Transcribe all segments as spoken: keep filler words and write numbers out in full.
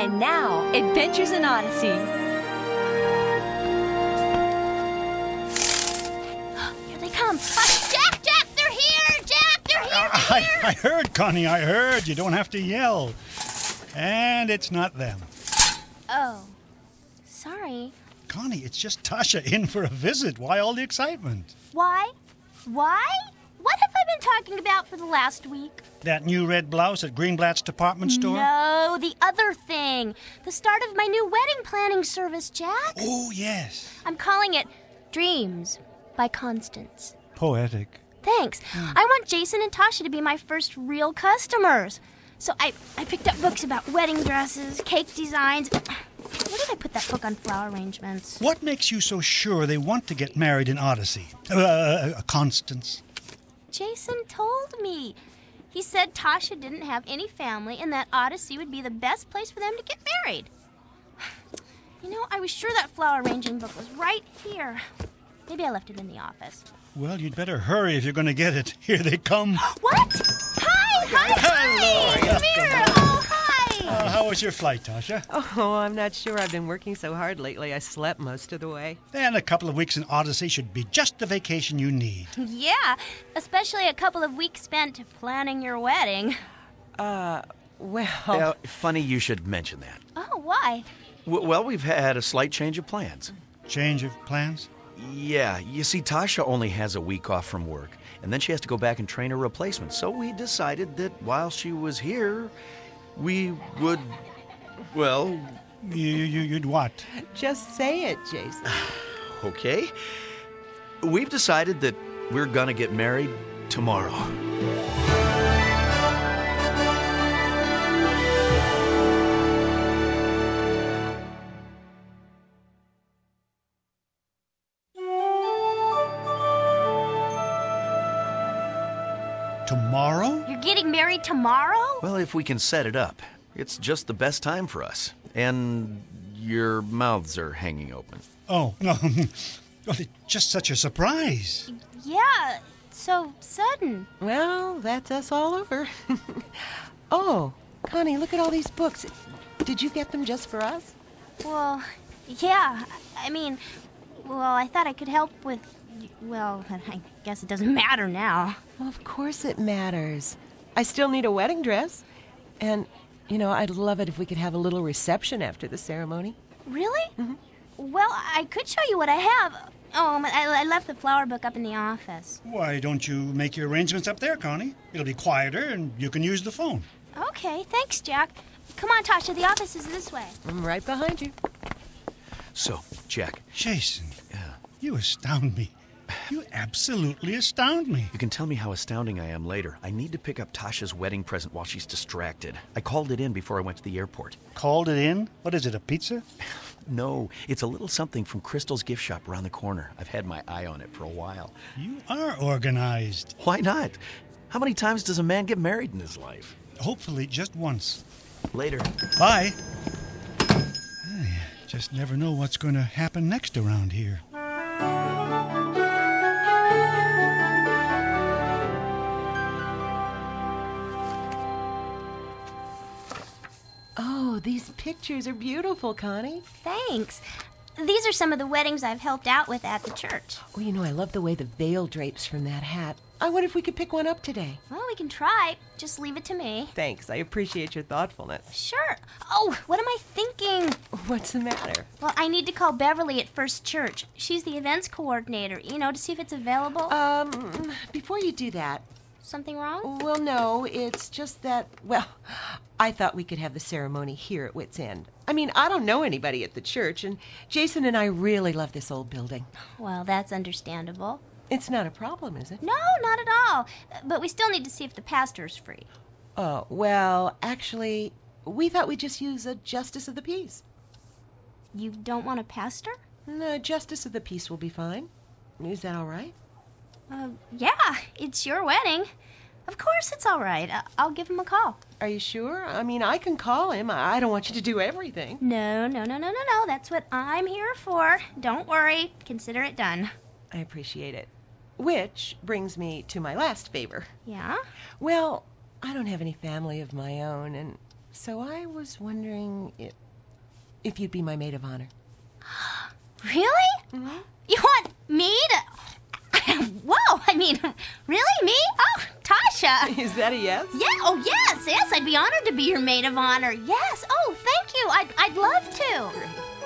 And now, Adventures in Odyssey. Here they come. Uh, Jack, Jack, they're here! Jack, they're here, they're here! I, I heard, Connie, I heard. You don't have to yell. And it's not them. Oh, sorry. Connie, it's just Tasha in for a visit. Why all the excitement? Why? Why? What have I been talking about for the last week? That new red blouse at Greenblatt's department store? No, the other thing. The start of my new wedding planning service, Jack. Oh, yes. I'm calling it Dreams by Constance. Poetic. Thanks. I want Jason and Tasha to be my first real customers. So I, I picked up books about wedding dresses, cake designs. Where did I put that book on flower arrangements? What makes you so sure they want to get married in Odyssey? Uh, Constance. Jason told me. He said Tasha didn't have any family and that Odyssey would be the best place for them to get married. You know, I was sure that flower arranging book was right here. Maybe I left it in the office. Well, you'd better hurry if you're going to get it. Here they come. What? Hi, hi, hi! Hello. Come here. Oh, hi! Uh, how was your flight, Tasha? Oh, I'm not sure. I've been working so hard lately. I slept most of the way. And a couple of weeks in Odyssey should be just the vacation you need. Yeah, especially a couple of weeks spent planning your wedding. Uh, well... Uh, funny you should mention that. Oh, why? W- well, we've had a slight change of plans. Change of plans? Yeah, you see, Tasha only has a week off from work, and then she has to go back and train her replacement. So we decided that while she was here, we would, well... You, you, you'd what? Just say it, Jason. Okay. We've decided that we're gonna get married tomorrow. Tomorrow? You're getting married tomorrow? Well, if we can set it up. It's just the best time for us. And your mouths are hanging open. Oh, no. Well, it's just such a surprise. Yeah, it's so sudden. Well, that's us all over. Oh, Connie, look at all these books. Did you get them just for us? Well, yeah, I mean, well, I thought I could help with, well, I guess it doesn't matter now. Well, of course it matters. I still need a wedding dress. And, you know, I'd love it if we could have a little reception after the ceremony. Really? Mm-hmm. Well, I could show you what I have. Oh, but I, I left the flower book up in the office. Why don't you make your arrangements up there, Connie? It'll be quieter and you can use the phone. Okay, thanks, Jack. Come on, Tasha, the office is this way. I'm right behind you. So, Jack. Jason, Yeah. you astound me. You absolutely astound me. You can tell me how astounding I am later. I need to pick up Tasha's wedding present while she's distracted. I called it in before I went to the airport. Called it in? What is it, a pizza? No, it's a little something from Crystal's gift shop around the corner. I've had my eye on it for a while. You are organized. Why not? How many times does a man get married in his life? Hopefully just once. Later. Bye. I just never know what's going to happen next around here. Oh, these pictures are beautiful, Connie. Thanks. These are some of the weddings I've helped out with at the church. Oh, you know, I love the way the veil drapes from that hat. I wonder if we could pick one up today. Well, we can try. Just leave it to me. Thanks. I appreciate your thoughtfulness. Sure. Oh, what am I thinking? What's the matter? Well, I need to call Beverly at First Church. She's the events coordinator, you know, to see if it's available. Um, before you do that... Something wrong? Well, no, it's just that, well, I thought we could have the ceremony here at Wits End. I mean, I don't know anybody at the church, and Jason and I really love this old building. Well, that's understandable. It's not a problem, is it? No, not at all. But we still need to see if the pastor's free. Oh, well, actually, we thought we'd just use a justice of the peace. You don't want a pastor? No, justice of the peace will be fine. Is that all right? Uh, yeah, it's your wedding. Of course it's all right. I- I'll give him a call. Are you sure? I mean, I can call him. I don't want you to do everything. No, no, no, no, no, no. That's what I'm here for. Don't worry. Consider it done. I appreciate it. Which brings me to my last favor. Yeah? Well, I don't have any family of my own, and So I was wondering if, if you'd be my maid of honor. Really? Mm-hmm. You want me to... Whoa, I mean, really, me? Oh, Tasha. Is that a yes? Yeah, oh, yes, yes, I'd be honored to be your maid of honor. Yes, oh, thank you. I'd, I'd love to.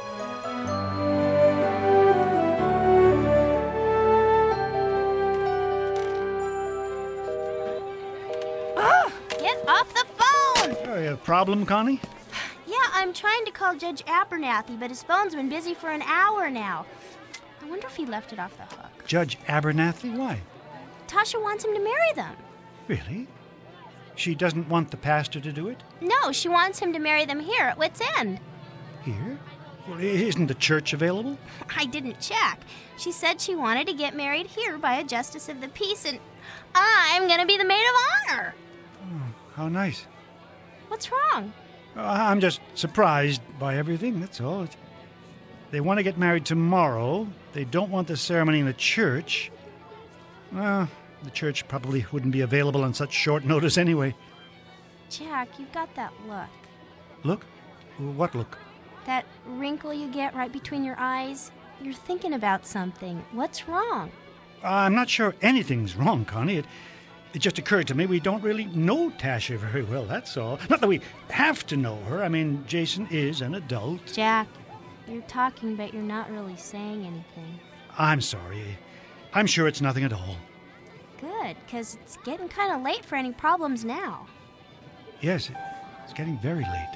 Oh, get off the phone. Uh, a problem, Connie? Yeah, I'm trying to call Judge Abernathy, but his phone's been busy for an hour now. I wonder if he left it off the hook. Judge Abernathy? Why? Tasha wants him to marry them. Really? She doesn't want the pastor to do it? No, she wants him to marry them here at Wits End. Here? Well, isn't the church available? I didn't check. She said she wanted to get married here by a justice of the peace, and I'm going to be the maid of honor. Oh, how nice. What's wrong? Uh, I'm just surprised by everything, that's all. It's, they want to get married tomorrow. They don't want the ceremony in the church. Well, the church probably wouldn't be available on such short notice anyway. Jack, you've got that look. Look? What look? That wrinkle you get right between your eyes. You're thinking about something. What's wrong? I'm not sure anything's wrong, Connie. It, it just occurred to me we don't really know Tasha very well, that's all. Not that we have to know her. I mean, Jason is an adult. Jack, you're talking, but you're not really saying anything. I'm sorry. I'm sure it's nothing at all. Good, because it's getting kind of late for any problems now. Yes, it's getting very late.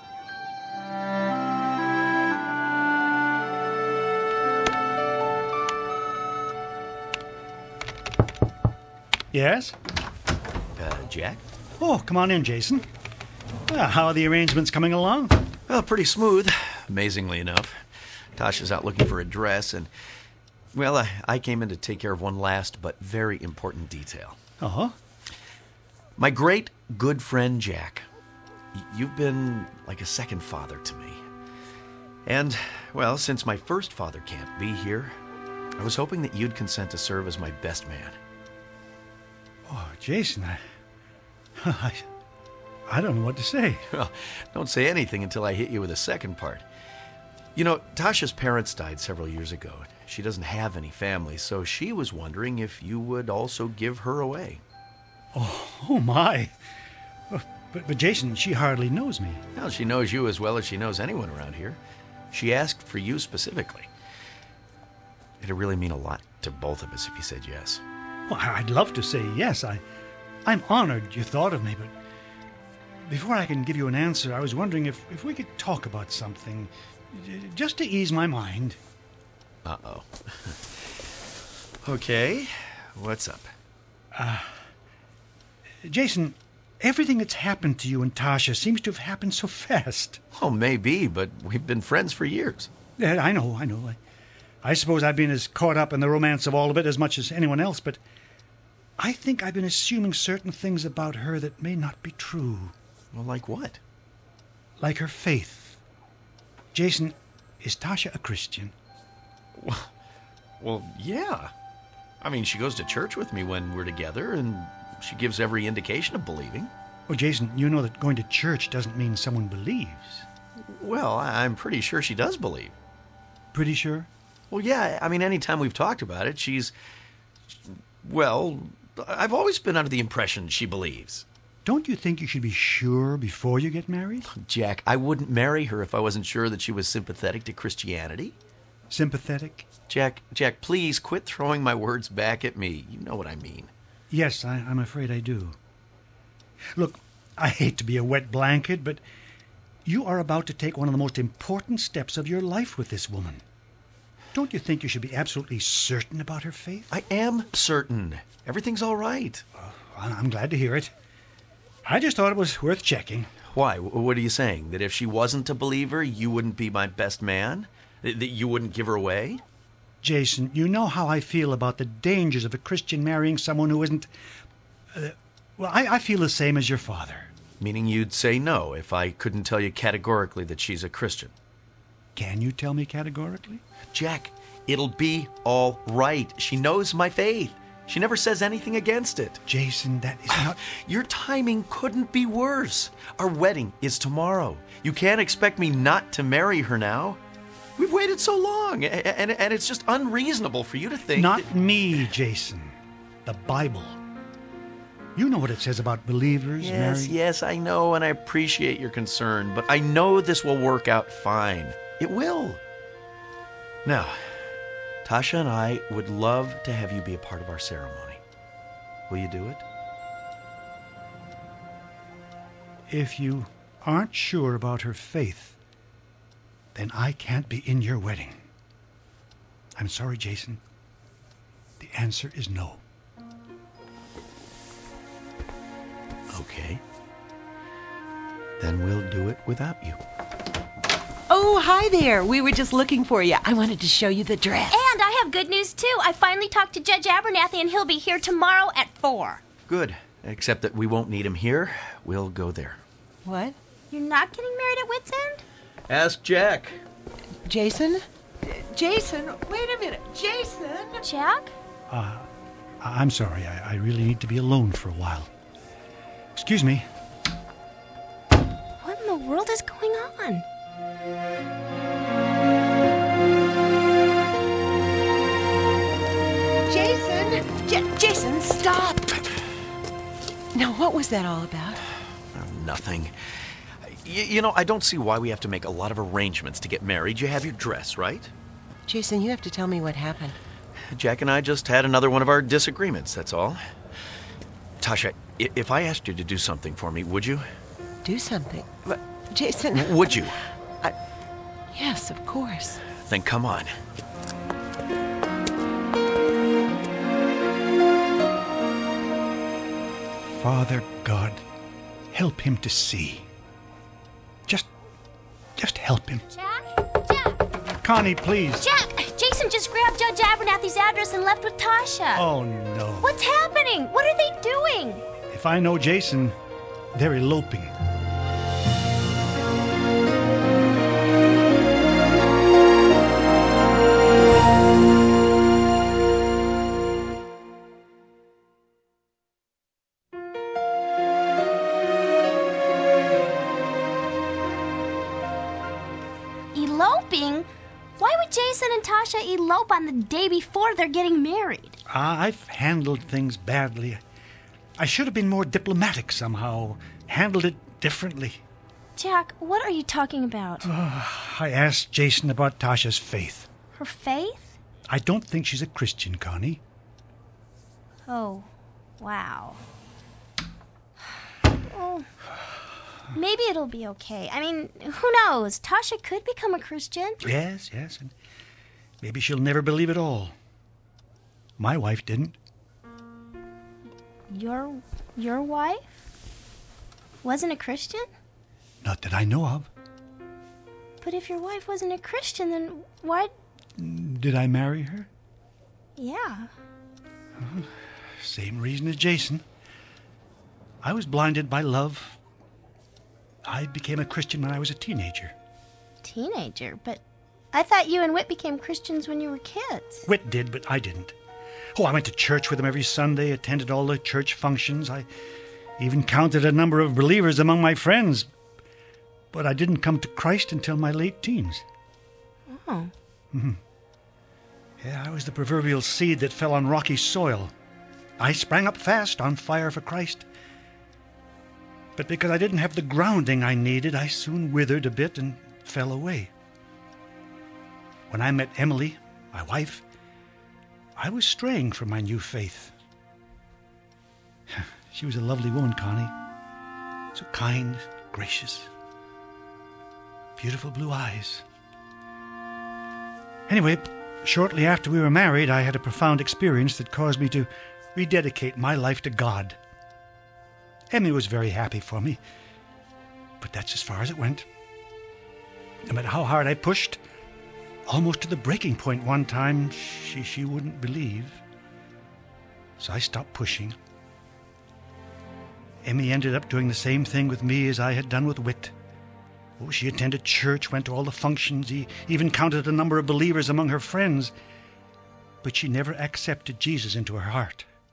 Yes? Uh, Jack? Oh, come on in, Jason. Well, how are the arrangements coming along? Well, pretty smooth, amazingly enough. Tasha's out looking for a dress, and, well, I, I came in to take care of one last but very important detail. Uh-huh. My great good friend, Jack. Y- you've been like a second father to me. And, well, since my first father can't be here, I was hoping that you'd consent to serve as my best man. Oh, Jason, I, I, I don't know what to say. Well, don't say anything until I hit you with the second part. You know, Tasha's parents died several years ago. She doesn't have any family, so she was wondering if you would also give her away. Oh, oh my. Oh, but, but Jason, she hardly knows me. Well, she knows you as well as she knows anyone around here. She asked for you specifically. It'd really mean a lot to both of us if you said yes. Well, I'd love to say yes. I, I'm honored you thought of me, but before I can give you an answer, I was wondering if, if we could talk about something, just to ease my mind. Uh-oh. Okay, what's up? Uh, Jason, everything that's happened to you and Tasha seems to have happened so fast. Oh, maybe, but we've been friends for years. Yeah, I know, I know. I, I suppose I've been as caught up in the romance of all of it as much as anyone else, but I think I've been assuming certain things about her that may not be true. Well, like what? Like her faith. Jason, is Tasha a Christian? Well, well, yeah. I mean, she goes to church with me when we're together, and she gives every indication of believing. Oh, Jason, you know that going to church doesn't mean someone believes. Well, I- I'm pretty sure she does believe. Pretty sure? Well, yeah, I mean, anytime we've talked about it, she's... Well, I've always been under the impression she believes. Don't you think you should be sure before you get married? Jack, I wouldn't marry her if I wasn't sure that she was sympathetic to Christianity. Sympathetic? Jack, Jack, please quit throwing my words back at me. You know what I mean. Yes, I, I'm afraid I do. Look, I hate to be a wet blanket, but you are about to take one of the most important steps of your life with this woman. Don't you think you should be absolutely certain about her faith? I am certain. Everything's all right. Oh, I'm glad to hear it. I just thought it was worth checking. Why? What are you saying? That if she wasn't a believer, you wouldn't be my best man? That you wouldn't give her away? Jason, you know how I feel about the dangers of a Christian marrying someone who isn't... Uh, well, I, I feel the same as your father. Meaning you'd say no if I couldn't tell you categorically that she's a Christian. Can you tell me categorically? Jack, it'll be all right. She knows my faith. She never says anything against it. Jason, that is not... Your timing couldn't be worse. Our wedding is tomorrow. You can't expect me not to marry her now. We've waited so long, a- and, and it's just unreasonable for you to think... Not that- me, Jason. The Bible. You know what it says about believers Yes, marrying... yes, I know, and I appreciate your concern, but I know this will work out fine. It will. Now, Tasha and I would love to have you be a part of our ceremony. Will you do it? If you aren't sure about her faith, then I can't be in your wedding. I'm sorry, Jason. The answer is no. Okay. Then we'll do it without you. Oh, hi there. We were just looking for you. I wanted to show you the dress. And I have good news, too. I finally talked to Judge Abernathy, and he'll be here tomorrow at four. Good. Except that we won't need him here. We'll go there. What? You're not getting married at Wits End? Ask Jack. Jason? Jason, wait a minute. Jason? Jack? Uh, I- I'm sorry. I-, I really need to be alone for a while. Excuse me. What in the world is going on? Jason! J- Jason, stop! Now, what was that all about? Oh, nothing. Y- you know, I don't see why we have to make a lot of arrangements to get married. You have your dress, right? Jason, you have to tell me what happened. Jack and I just had another one of our disagreements, that's all. Tasha, i- if I asked you to do something for me, would you? Do something. But, Jason... W- would you? Yes, of course. Then come on. Father God, help him to see. Just, just help him. Jack? Jack? Connie, please. Jack! Jason just grabbed Judge Abernathy's address and left with Tasha. Oh, no. What's happening? What are they doing? If I know Jason, they're eloping. Eloping? Why would Jason and Tasha elope on the day before they're getting married? Ah, I've handled things badly. I should have been more diplomatic somehow, handled it differently. Jack, what are you talking about? I asked Jason about Tasha's faith. Her faith? I don't think she's a Christian, Connie. Oh, wow. Oh, maybe it'll be okay. I mean, who knows? Tasha could become a Christian. Yes, yes, and maybe she'll never believe it all. My wife didn't. Your your wife wasn't a Christian? Not that I know of. But if your wife wasn't a Christian, then why... Did I marry her? Yeah. Same reason as Jason. I was blinded by love. I became a Christian when I was a teenager. Teenager? But I thought you and Whit became Christians when you were kids. Whit did, but I didn't. Oh, I went to church with him every Sunday, attended all the church functions. I even counted a number of believers among my friends. But I didn't come to Christ until my late teens. Oh. Mm-hmm. Yeah, I was the proverbial seed that fell on rocky soil. I sprang up fast, on fire for Christ. But because I didn't have the grounding I needed, I soon withered a bit and fell away. When I met Emily, my wife, I was straying from my new faith. She was a lovely woman, Connie. So kind, gracious. Beautiful blue eyes. Anyway, shortly after we were married, I had a profound experience that caused me to rededicate my life to God. Emily was very happy for me, but that's as far as it went. No matter how hard I pushed, almost to the breaking point one time, she, she wouldn't believe. So I stopped pushing. Emmy ended up doing the same thing with me as I had done with Whit. Oh, she attended church, went to all the functions, e- even counted the number of believers among her friends. But she never accepted Jesus into her heart.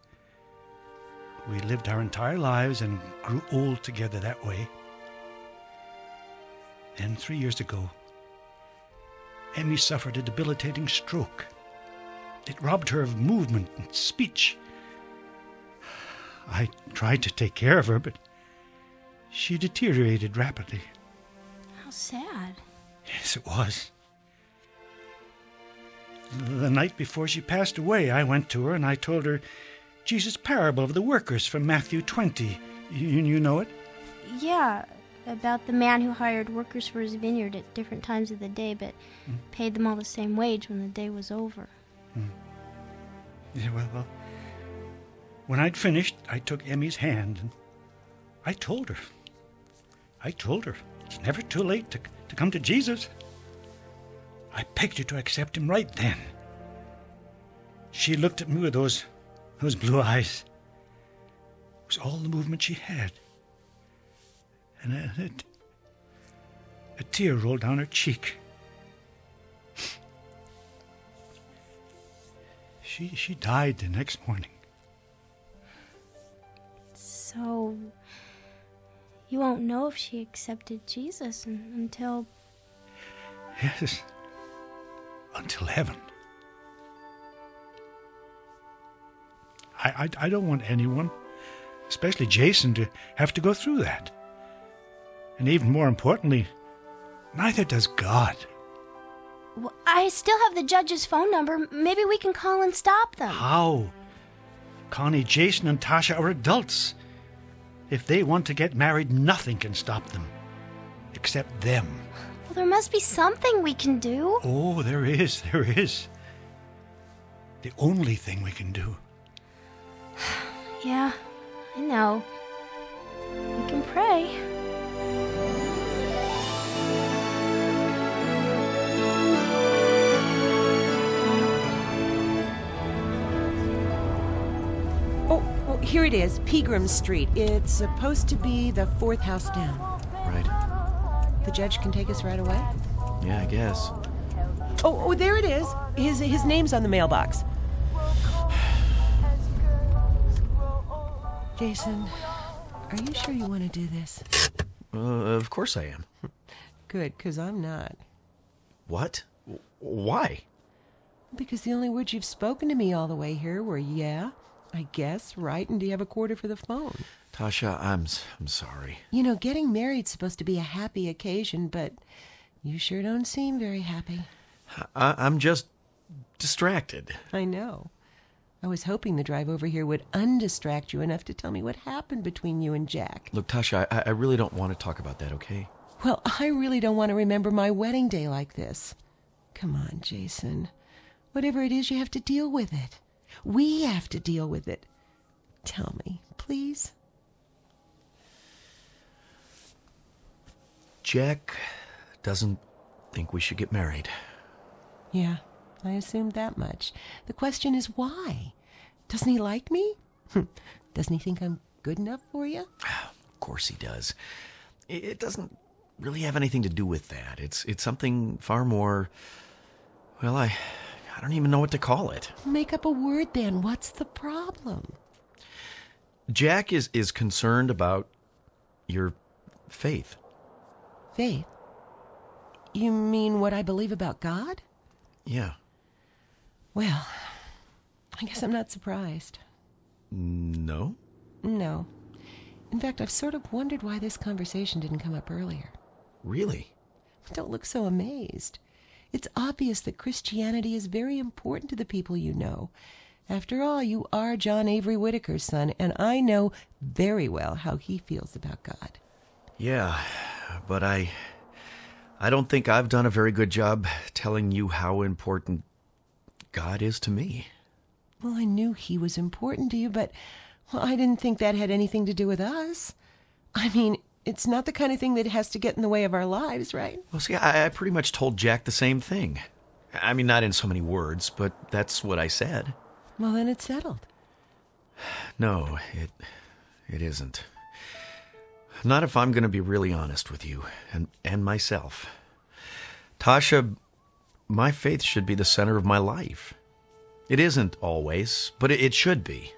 We lived our entire lives and grew old together that way. Then, three years ago, Emmy suffered a debilitating stroke. It robbed her of movement and speech. I tried to take care of her, but she deteriorated rapidly. How sad. Yes, it was. The night before she passed away, I went to her and I told her Jesus' parable of the workers from Matthew twenty. You, you know it? Yeah, about the man who hired workers for his vineyard at different times of the day, but mm. paid them all the same wage when the day was over. Mm. Yeah, well, well, when I'd finished, I took Emmy's hand and I told her. I told her it's never too late to, to come to Jesus. I begged her to accept him right then. She looked at me with those, those blue eyes. It was all the movement she had. And a, a, a tear rolled down her cheek. She she died the next morning. So, you won't know if she accepted Jesus un- until... Yes, until heaven. I, I, I don't want anyone, especially Jason, to have to go through that. And even more importantly, neither does God. Well, I still have the judge's phone number. Maybe we can call and stop them. How? Connie, Jason, and Tasha are adults. If they want to get married, nothing can stop them. Except them. Well, there must be something we can do. Oh, there is, there is. The only thing we can do. Yeah, I know. We can pray. Oh, here it is, Pegram Street. It's supposed to be the fourth house down. Right. The judge can take us right away? Yeah, I guess. Oh, oh, there it is. His his name's on the mailbox. Jason, are you sure you want to do this? Uh, of course I am. Good, because I'm not. What? W- Why? Because the only words you've spoken to me all the way here were, yeah, I guess, right, and do you have a quarter for the phone? Tasha, I'm s- I'm sorry. You know, getting married's supposed to be a happy occasion, but you sure don't seem very happy. I- I'm just distracted. I know. I was hoping the drive over here would undistract you enough to tell me what happened between you and Jack. Look, Tasha, I, I really don't want to talk about that, okay? Well, I really don't want to remember my wedding day like this. Come on, Jason. Whatever it is, you have to deal with it. We have to deal with it. Tell me, please. Jack doesn't think we should get married. Yeah, I assumed that much. The question is why? Doesn't he like me? Doesn't he think I'm good enough for you? Of course he does. It it doesn't really have anything to do with that. It's it's something far more... Well, I, I don't even know what to call it. Make up a word then. What's the problem? Jack is, is concerned about your faith. Faith? You mean what I believe about God? Yeah. Well, I guess I'm not surprised. No? No. In fact, I've sort of wondered why this conversation didn't come up earlier. Really? Don't look so amazed. It's obvious that Christianity is very important to the people you know. After all, you are John Avery Whitaker's son, and I know very well how he feels about God. Yeah, but I... I don't think I've done a very good job telling you how important God is to me. Well, I knew he was important to you, but well, I didn't think that had anything to do with us. I mean, it's not the kind of thing that has to get in the way of our lives, right? Well, see, I, I pretty much told Jack the same thing. I mean, not in so many words, but that's what I said. Well, then it's settled. No, it it isn't. Not if I'm going to be really honest with you, and, and myself. Tasha, my faith should be the center of my life. It isn't always, but it, it should be.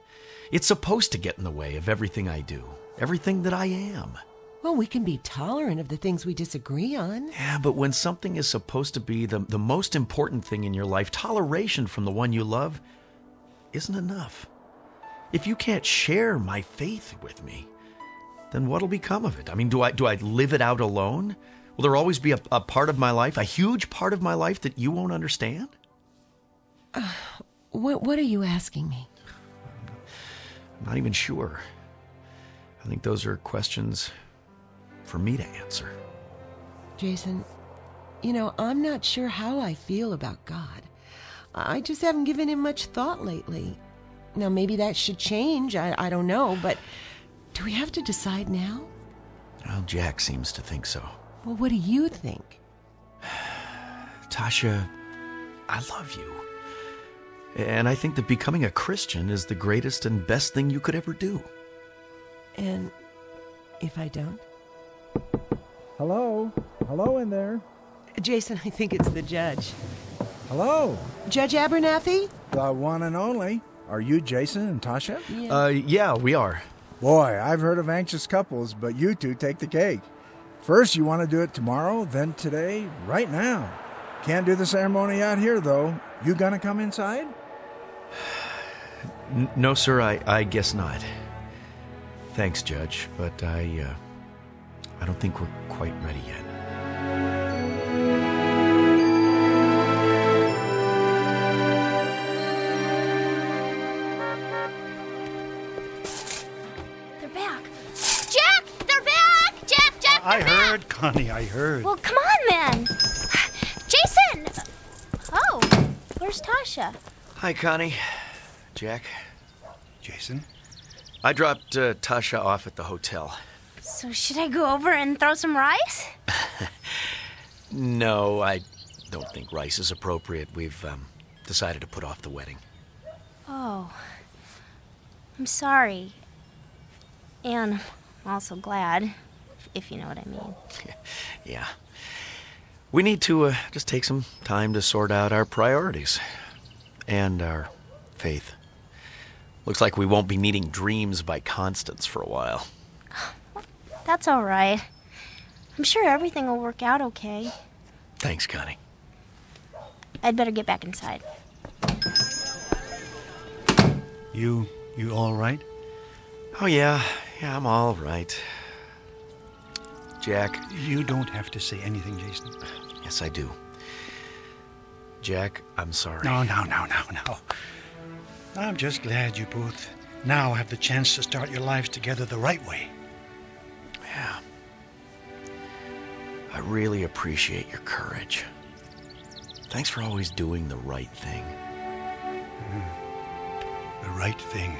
It's supposed to get in the way of everything I do, everything that I am. Well, we can be tolerant of the things we disagree on. Yeah, but when something is supposed to be the, the most important thing in your life, toleration from the one you love isn't enough. If you can't share my faith with me, then what'll become of it? I mean, do I do I live it out alone? Will there always be a, a part of my life, a huge part of my life that you won't understand? Uh, what, what are you asking me? I'm not even sure. I think those are questions for me to answer. Jason, you know, I'm not sure how I feel about God. I just haven't given him much thought lately. Now, maybe that should change. I, I don't know, but do we have to decide now? Well, Jack seems to think so. Well, what do you think? Tasha, I love you. And I think that becoming a Christian is the greatest and best thing you could ever do. And if I don't? Hello? Hello in there? Jason, I think it's the judge. Hello? Judge Abernathy? The one and only. Are you Jason and Tasha? Yeah. Uh, yeah, we are. Boy, I've heard of anxious couples, but you two take the cake. First you want to do it tomorrow, then today, right now. Can't do the ceremony out here, though. You gonna come inside? N- no, sir, I, I guess not. Thanks, Judge, but I, uh, I don't think we're quite ready yet. They're back. Jack, they're back. Jack, Jack, I they're heard, back. Connie, I heard. Well, come on then. Jason! Oh, where's Tasha? Hi, Connie. Jack. Jason? I dropped uh, Tasha off at the hotel. So should I go over and throw some rice? No, I don't think rice is appropriate. We've um, decided to put off the wedding. Oh, I'm sorry. And I'm also glad, if you know what I mean. Yeah. We need to uh, just take some time to sort out our priorities and our faith. Looks like we won't be meeting dreams by Constance for a while. That's all right. I'm sure everything will work out okay. Thanks, Connie. I'd better get back inside. You, you all right? Oh, yeah. Yeah, I'm all right. Jack. You don't have to say anything, Jason. Yes, I do. Jack, I'm sorry. No, no, no, no, no. I'm just glad you both now have the chance to start your lives together the right way. Yeah. I really appreciate your courage. Thanks for always doing the right thing. Mm. The right thing.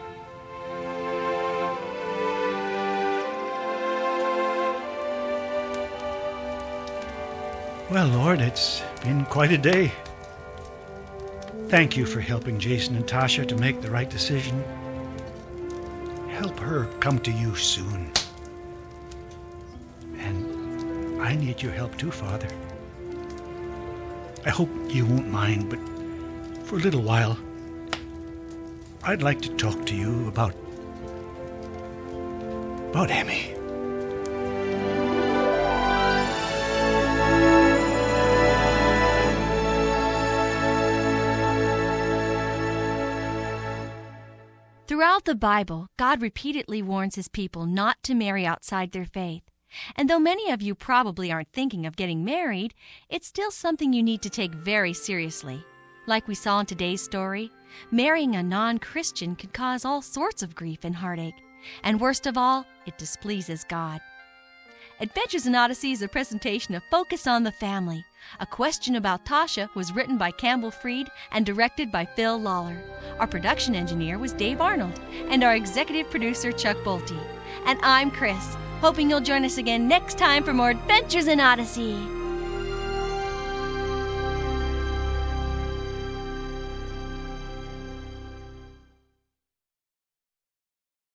Well, Lord, it's been quite a day. Thank you for helping Jason and Tasha to make the right decision. Help her come to you soon. And I need your help too, Father. I hope you won't mind, but for a little while, I'd like to talk to you about... about Emmy. Throughout the Bible, God repeatedly warns his people not to marry outside their faith. And though many of you probably aren't thinking of getting married, it's still something you need to take very seriously. Like we saw in today's story, marrying a non-Christian could cause all sorts of grief and heartache. And worst of all, it displeases God. Adventures in Odyssey is a presentation of Focus on the Family. A Question About Tasha was written by Campbell Freed and directed by Phil Lawler. Our production engineer was Dave Arnold, and our executive producer Chuck Bolte. And I'm Chris, hoping you'll join us again next time for more Adventures in Odyssey.